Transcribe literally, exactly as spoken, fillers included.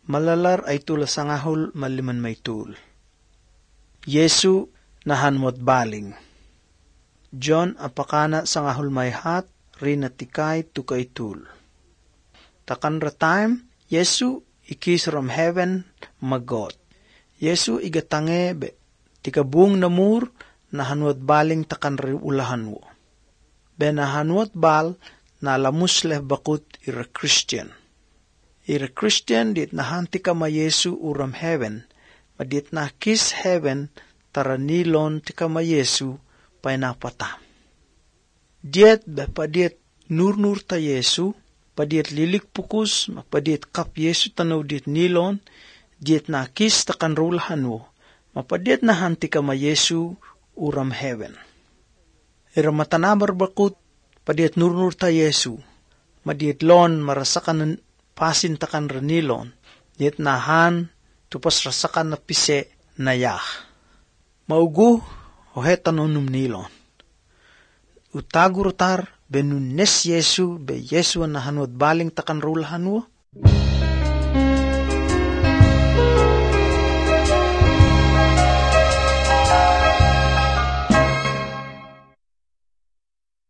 Malalar ay tula sangahul maliman may tul. Yesu nahanmot baling. John apakana sangahul may hat rina tikay tukay tul. Takan ra time, Yesu ikis from heaven magot. Yesu igatange be tikabung namur nahanmot baling takan ra ulahan wo. Be nahanmot bal na lamusleh bakut ira Christian. Ira Christian dit nahanti ka ma Yesu uram heaven, madit na kiss heaven taranilon ti ka ma Yesu pay napata. Diet be padiet nur-nur ta Yesu, padiet lilik pukus, mapadiet kap Yesu tanaw dit nilon, diet na kiss takan rulahan wo, mapadiet nahanti ka ma Yesu uram heaven. Ira matanabar bakut, padiet nur-nur ta Yesu, madiet lon marasakan pasin takan ranilon, diet nahan tupas rasakan na pise na yah. Maugu hohetan onum nilon. Utagurutar benunes Yesu be Yesu nahanod baling takan rulahan wo.